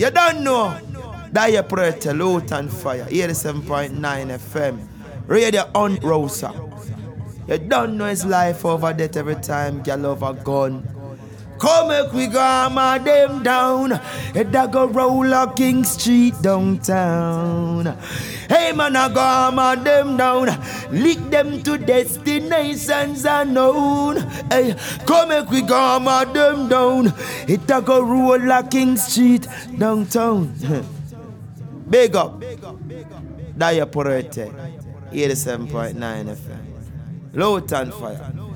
You don't know. Dire Prete, Luton Fire, 87.9 FM. Radio on Rosa. You don't know it's life over death every time girl over gun. Come make we go hammer them down. It da go roll a King Street downtown. Hey man, I go hammer them down. Lick them to destinations unknown. Hey, come make we go hammer them down. It da go roll a King Street downtown. Big up. Dire Porete, 87.9 FM. Luton Fire.